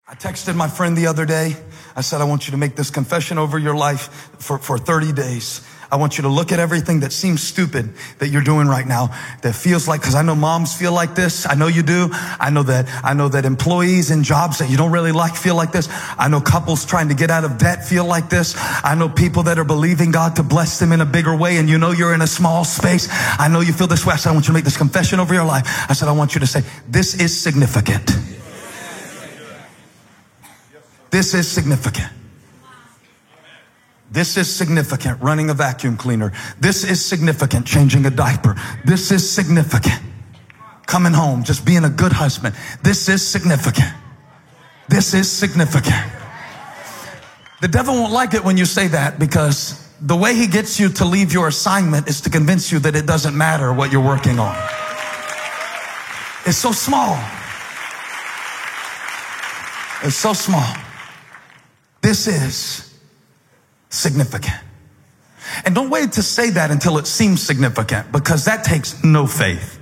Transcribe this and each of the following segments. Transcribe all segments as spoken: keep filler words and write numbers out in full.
I texted my friend the other day. I said, I want you to make this confession over your life for, for thirty days. I want you to look at everything that seems stupid that you're doing right now, that feels like, because I know moms feel like this. I know you do. I know that, I know that employees in jobs that you don't really like feel like this. I know couples trying to get out of debt feel like this. I know people that are believing God to bless them in a bigger way, and you know you're in a small space. I know you feel this way. I said, I want you to make this confession over your life. I said, I want you to say, this is significant. This is significant. This is significant, running a vacuum cleaner. This is significant, changing a diaper. This is significant, coming home, just being a good husband. This is significant. This is significant. The devil won't like it when you say that, because the way he gets you to leave your assignment is to convince you that it doesn't matter what you're working on. It's so small. It's so small. This is significant. And don't wait to say that until it seems significant, because that takes no faith.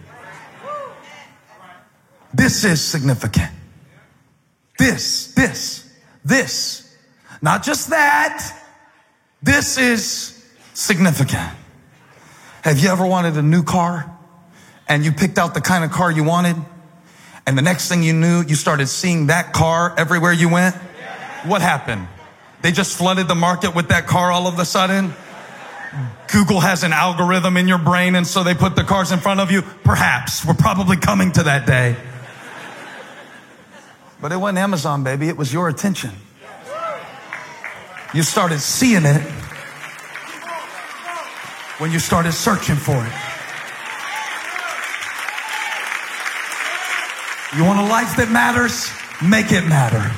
This is significant. This, this, this. Not just that. This is significant. Have you ever wanted a new car and you picked out the kind of car you wanted, and the next thing you knew, you started seeing that car everywhere you went? What happened? They just flooded the market with that car all of a sudden? Google has an algorithm in your brain, and so they put the cars in front of you? Perhaps. We're probably coming to that day. But it wasn't Amazon, baby. It was your attention. You started seeing it when you started searching for it. You want a life that matters? Make it matter.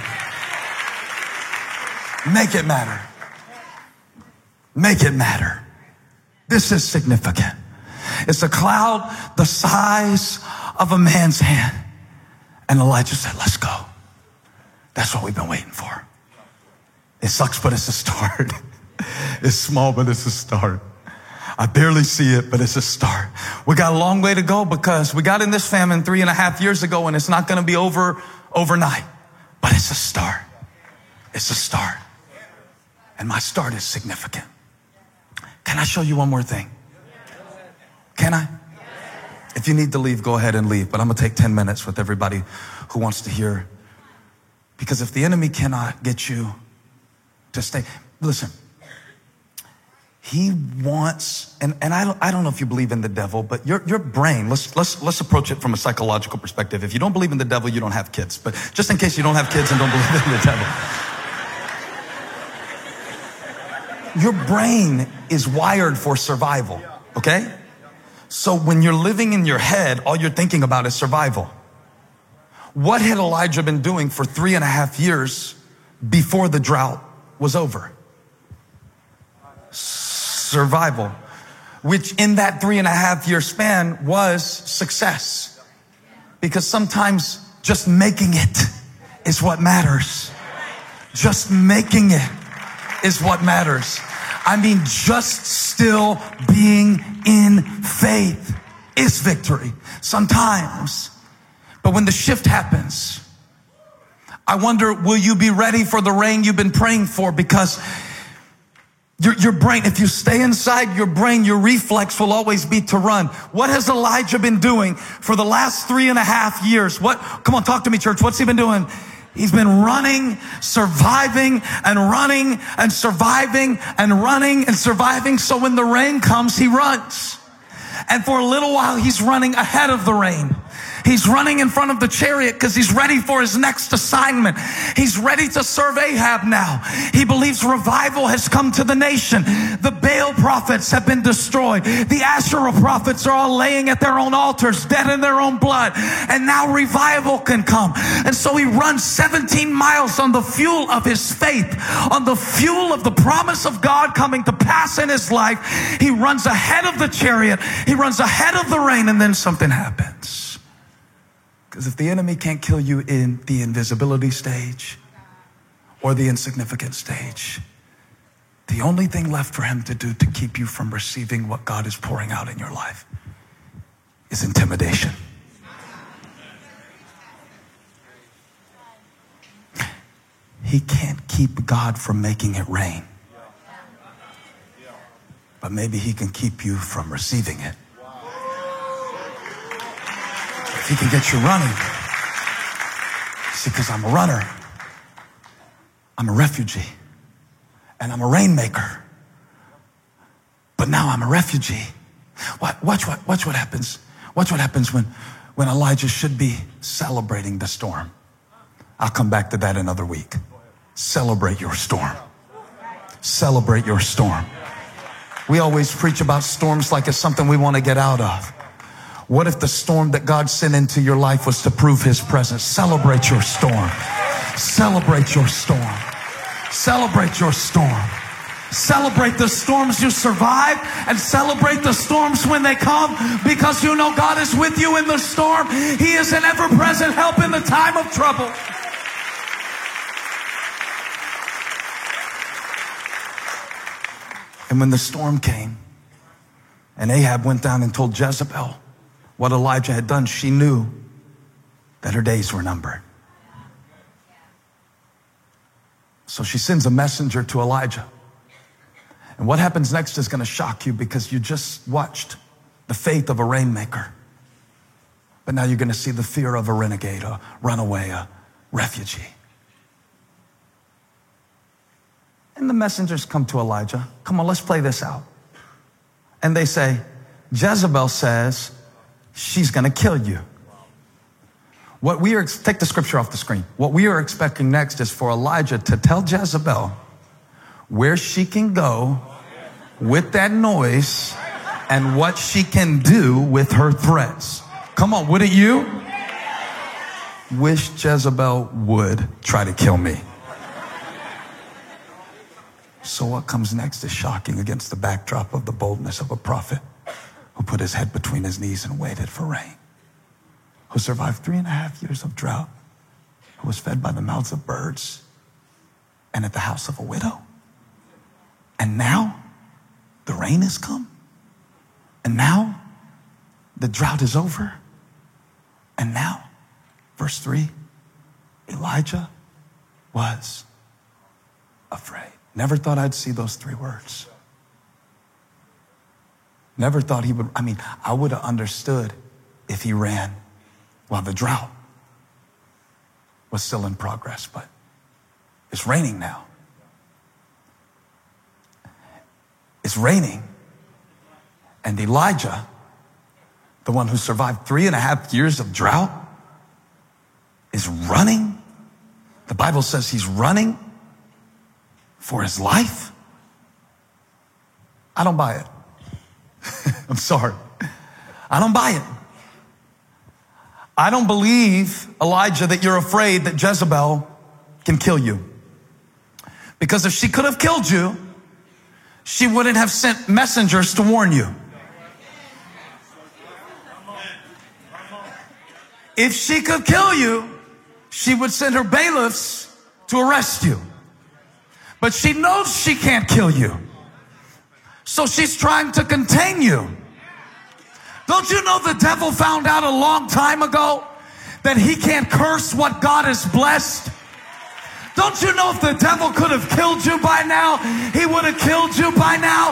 Make it matter. Make it matter. This is significant. It's a cloud the size of a man's hand. And Elijah said, let's go. That's what we've been waiting for. It sucks, but it's a start. It's small, but it's a start. I barely see it, but it's a start. We got a long way to go, because we got in this famine three and a half years ago, and it's not going to be over overnight. But it's a start. It's a start. And my start is significant. Can I show you one more thing? Can I? If you need to leave, go ahead and leave. But I'm going to take ten minutes with everybody who wants to hear. Because if the enemy cannot get you to stay, listen, he wants, and, and I, don't, I don't know if you believe in the devil, but your, your brain, let's, let's, let's approach it from a psychological perspective. If you don't believe in the devil, you don't have kids. But just in case you don't have kids and don't believe in the devil. Your brain is wired for survival, okay? So when you're living in your head, all you're thinking about is survival. What had Elijah been doing for three and a half years before the drought was over? Survival, which in that three and a half year span was success. Because sometimes just making it is what matters. Just making it is what matters. I mean, just still being in faith is victory sometimes. But when the shift happens, I wonder, will you be ready for the rain you've been praying for? Because your, your brain, if you stay inside your brain, your reflex will always be to run. What has Elijah been doing for the last three and a half years? What? Come on, talk to me, church. What's he been doing? He's been running, surviving, and running, and surviving, and running, and surviving. So when the rain comes, he runs. And for a little while, he's running ahead of the rain. He's running in front of the chariot because he's ready for his next assignment. He's ready to serve Ahab now. He believes revival has come to the nation. The Baal prophets have been destroyed. The Asherah prophets are all laying at their own altars, dead in their own blood. And now revival can come. And so he runs seventeen miles on the fuel of his faith, on the fuel of the promise of God coming to pass in his life. He runs ahead of the chariot. He runs ahead of the rain, and then something happens. Because if the enemy can't kill you in the invisibility stage or the insignificant stage, the only thing left for him to do to keep you from receiving what God is pouring out in your life is intimidation. he can't keep God from making it rain. But maybe he can keep you from receiving it. If he can get you running. See, because I'm a runner. I'm a refugee. And I'm a rainmaker. But now I'm a refugee. Watch what, watch what happens. Watch what happens when, when Elijah should be celebrating the storm. I'll come back to that another week. Celebrate your storm. Celebrate your storm. We always preach about storms like it's something we want to get out of. What if the storm that God sent into your life was to prove his presence? Celebrate your storm. Celebrate your storm. Celebrate your storm. Celebrate the storms you survive and celebrate the storms when they come, because you know God is with you in the storm. He is an ever-present help in the time of trouble. And when the storm came and Ahab went down and told Jezebel what Elijah had done, she knew that her days were numbered. So she sends a messenger to Elijah. And what happens next is going to shock you, because you just watched the faith of a rainmaker. But now you're going to see the fear of a renegade, a runaway, a refugee. And the messengers come to Elijah. Come on, let's play this out. And they say, Jezebel says she's going to kill you. What we are, take the scripture off the screen. What we are expecting next is for Elijah to tell Jezebel where she can go with that noise and what she can do with her threats. Come on, wouldn't you? Wish Jezebel would try to kill me. So what comes next is shocking against the backdrop of the boldness of a prophet who put his head between his knees and waited for rain, who survived three and a half years of drought, who was fed by the mouths of birds and at the house of a widow. And now the rain has come. And now the drought is over. And now, verse three, Elijah was afraid. Never thought I'd see those three words. Never thought he would. I mean, I would have understood if he ran while the drought was still in progress, but it's raining now. It's raining. And Elijah, the one who survived three and a half years of drought, is running. The Bible says he's running for his life. I don't buy it. I'm sorry. I don't buy it. I don't believe, Elijah, that you're afraid that Jezebel can kill you. Because if she could have killed you, she wouldn't have sent messengers to warn you. If she could kill you, she would send her bailiffs to arrest you. But she knows she can't kill you. So she's trying to contain you. Don't you know the devil found out a long time ago that he can't curse what God has blessed? Don't you know if the devil could have killed you by now, he would have killed you by now?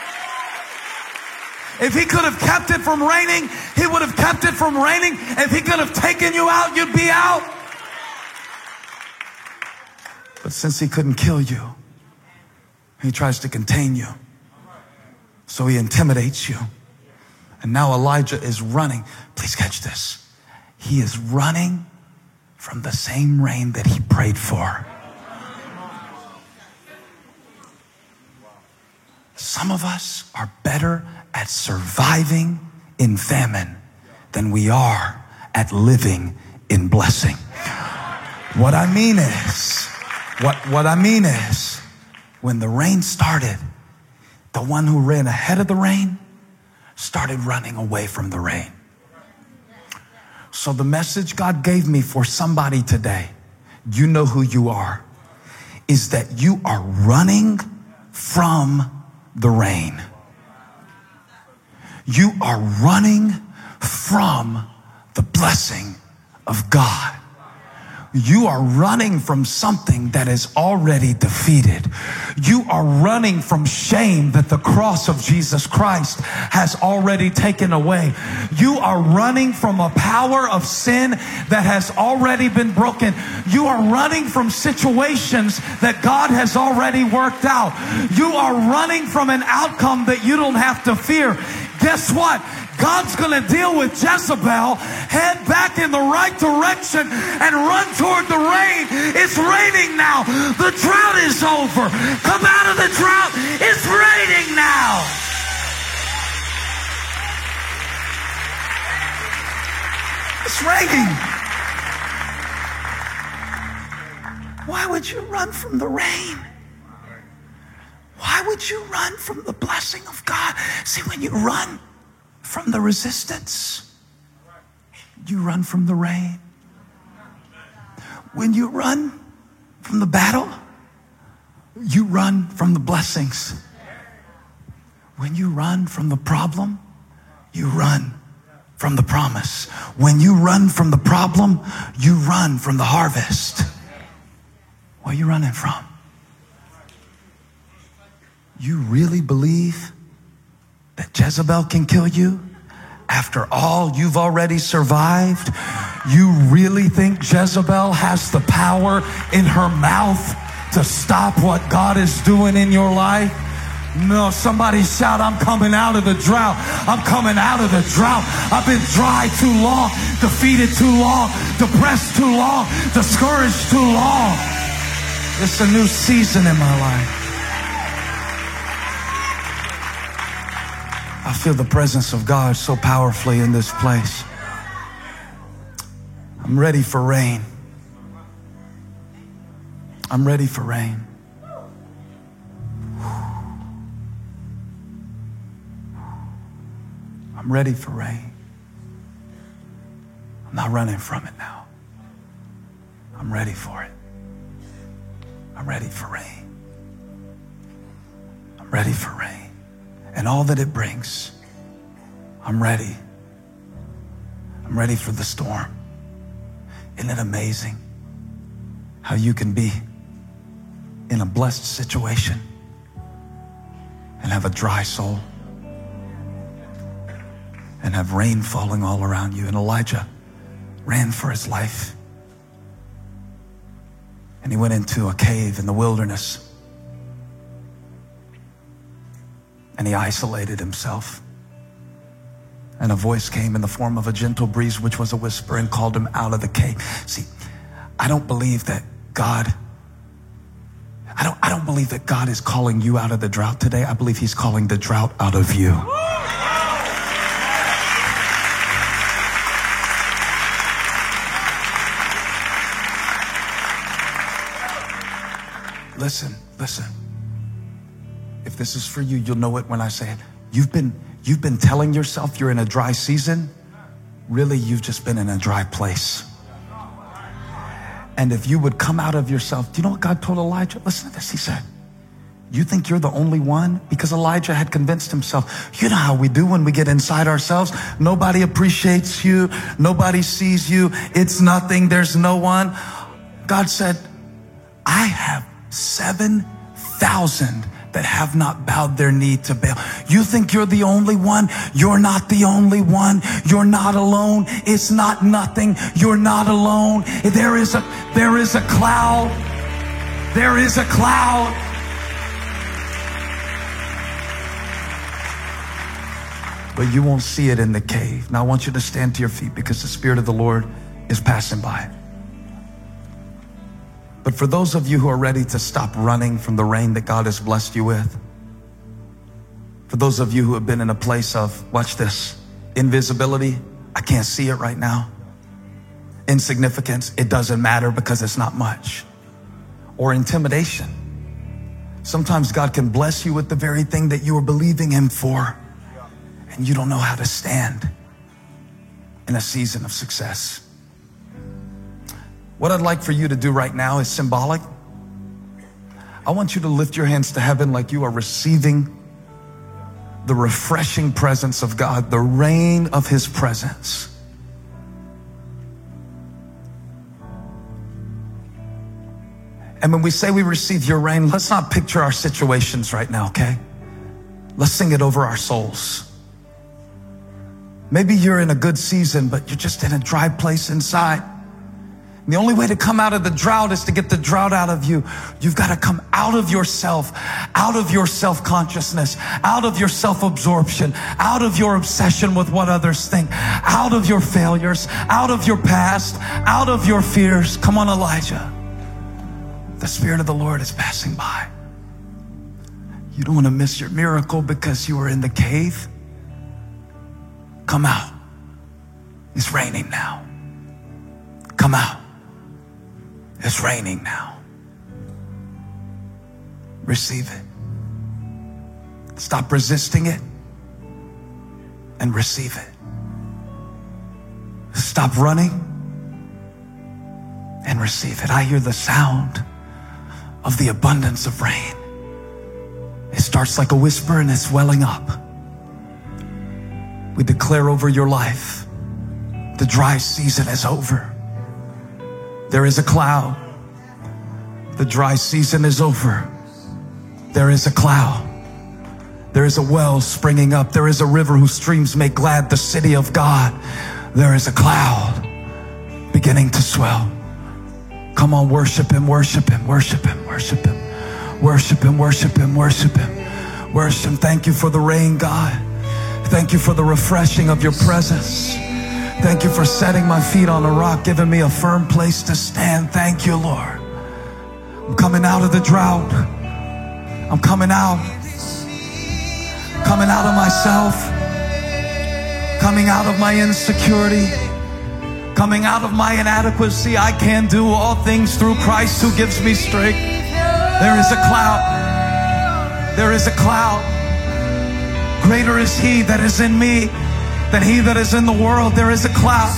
If he could have kept it from raining, he would have kept it from raining. If he could have taken you out, you'd be out. But since he couldn't kill you, he tries to contain you. So he intimidates you. And now Elijah is running. Please catch this. He is running from the same rain that he prayed for. Some of us are better at surviving in famine than we are at living in blessing. What I mean is, what, what I mean is, when the rain started, the one who ran ahead of the rain started running away from the rain. So the message God gave me for somebody today, you know who you are, is that you are running from the rain. You are running from the blessing of God. you are running from something that is already defeated. You are running from shame that the cross of Jesus Christ has already taken away. You are running from a power of sin that has already been broken. You are running from situations that God has already worked out. You are running from an outcome that you don't have to fear. Guess what? God's going to deal with Jezebel, head back in the right direction, and run toward the rain. It's raining now. The drought is over. Come out of the drought. It's raining now. It's raining. Why would you run from the rain? Why would you run from the blessing of God? See, when you run from the resistance, you run from the rain. When you run from the battle, you run from the blessings. When you run from the problem, you run from the promise. When you run from the problem, you run from the harvest. What are you running from? You really believe that Jezebel can kill you after all you've already survived? You really think Jezebel has the power in her mouth to stop what God is doing in your life? No, somebody shout, I'm coming out of the drought. I'm coming out of the drought. I've been dry too long, defeated too long, depressed too long, discouraged too long. It's a new season in my life. I feel the presence of God so powerfully in this place. I'm ready for rain. I'm ready for rain. I'm ready for rain. I'm not running from it now. I'm ready for it. I'm ready for rain. I'm ready for rain. And all that it brings. I'm ready. I'm ready for the storm. Isn't it amazing how you can be in a blessed situation and have a dry soul and have rain falling all around you? And Elijah ran for his life. And he went into a cave in the wilderness. And he isolated himself. And a voice came in the form of a gentle breeze, which was a whisper, and called him out of the cave. See, I don't believe that God, I don't, I don't believe that God is calling you out of the drought today. I believe he's calling the drought out of you. Listen, listen. If this is for you, you'll know it when I say it. You've been, you've been telling yourself you're in a dry season. Really, you've just been in a dry place. And if you would come out of yourself, do you know what God told Elijah? Listen to this. He said, you think you're the only one? Because Elijah had convinced himself. You know how we do when we get inside ourselves. Nobody appreciates you. Nobody sees you. It's nothing. There's no one. God said, I have seven thousand that have not bowed their knee to Baal. You think you're the only one? You're not the only one. You're not alone. It's not nothing. You're not alone. There is a, there is a cloud. There is a cloud. But you won't see it in the cave. Now I want you to stand to your feet because the Spirit of the Lord is passing by. But for those of you who are ready to stop running from the rain that God has blessed you with, for those of you who have been in a place of, watch this, invisibility, I can't see it right now. Insignificance, it doesn't matter because it's not much. Or intimidation. Sometimes God can bless you with the very thing that you were believing him for, and you don't know how to stand in a season of success. What I'd like for you to do right now is symbolic. I want you to lift your hands to heaven like you are receiving the refreshing presence of God, the rain of his presence. And when we say we receive your rain, let's not picture our situations right now, okay? Let's sing it over our souls. Maybe you're in a good season, but you're just in a dry place inside. And the only way to come out of the drought is to get the drought out of you. You've got to come out of yourself, out of your self-consciousness, out of your self-absorption, out of your obsession with what others think, out of your failures, out of your past, out of your fears. Come on, Elijah. The Spirit of the Lord is passing by. You don't want to miss your miracle because you were in the cave. Come out. It's raining now. Come out. It's raining now. Receive it. Stop resisting it and receive it. Stop running and receive it. I hear the sound of the abundance of rain. It starts like a whisper and it's welling up. We declare over your life, the dry season is over. There is a cloud. The dry season is over. There is a cloud. There is a well springing up. There is a river whose streams make glad the city of God. There is a cloud beginning to swell. Come on, worship him, worship him, worship him, worship him. Worship him, worship him, worship him. Worship him. Thank you for the rain, God. Thank you for the refreshing of your presence. Thank you for setting my feet on a rock, giving me a firm place to stand. Thank you, Lord. I'm coming out of the drought. I'm coming out. Coming out of myself. Coming out of my insecurity. Coming out of my inadequacy. I can do all things through Christ who gives me strength. There is a cloud. There is a cloud. Greater is he that is in me than he that is in the world. There is a cloud.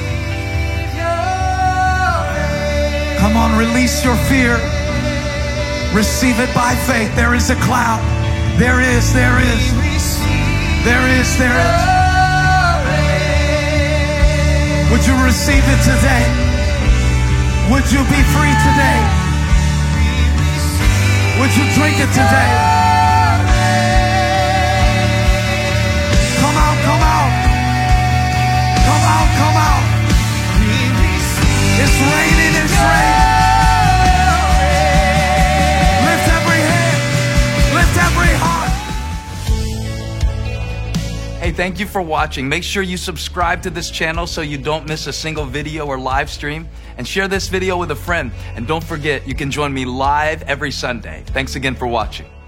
Come on, release your fear. Receive it by faith. There is a cloud. There is, there is. There is, there is. Would you receive it today? Would you be free today? Would you drink it today? Come out, come out. Come out, come out. It's raining, it's raining. Lift every hand. Lift every heart. Hey, thank you for watching. Make sure you subscribe to this channel so you don't miss a single video or live stream. And share this video with a friend. And don't forget, you can join me live every Sunday. Thanks again for watching.